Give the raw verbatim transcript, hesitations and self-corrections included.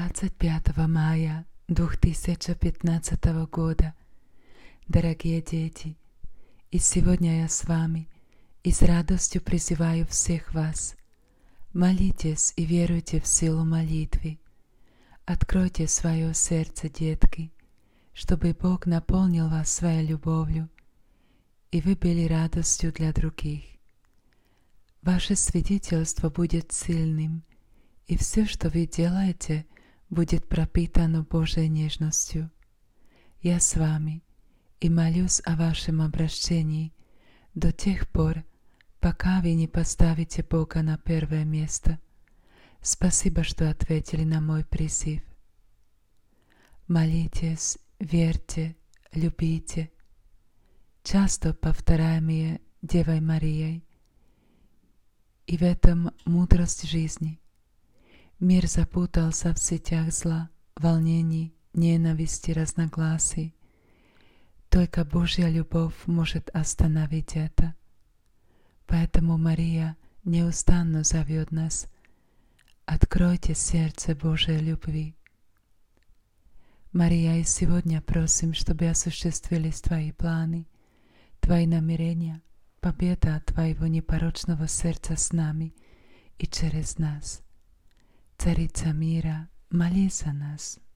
двадцать пятого мая две тысячи пятнадцатого года. Дорогие дети, и сегодня я с вами и с радостью призываю всех вас. Молитесь и веруйте в силу молитвы. Откройте свое сердце, детки, чтобы Бог наполнил вас своей любовью, и вы были радостью для других. Ваше свидетельство будет сильным, и все, что вы делаете, будет пропитано Божьей нежностью. Я с вами и молюсь о вашем обращении до тех пор, пока вы не поставите Бога на первое место. Спасибо, что ответили на мой призыв. Молитесь, верьте, любите. Часто повторяемые Девой Марией. И в этом мудрость жизни. Мир запутался в сетях зла, волнений, ненависти, разногласий. Только Божья любовь может остановить это. Поэтому Мария неустанно зовет нас: откройте сердце Божьей любви. Мария, и сегодня просим, чтобы осуществились Твои планы, Твои намерения, победа Твоего непорочного сердца с нами и через нас. Царица мира, молись за нас.